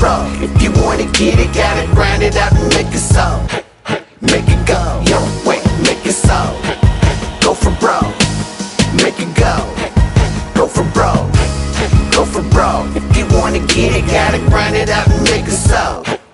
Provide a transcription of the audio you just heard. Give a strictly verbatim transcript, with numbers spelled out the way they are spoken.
broke. If you wanna get it, gotta grind it out and make it so. Make it go, yo, wait, make it so. Go for broke, make it go. Go for broke, go for broke. If you wanna get it, gotta grind it out and make it so.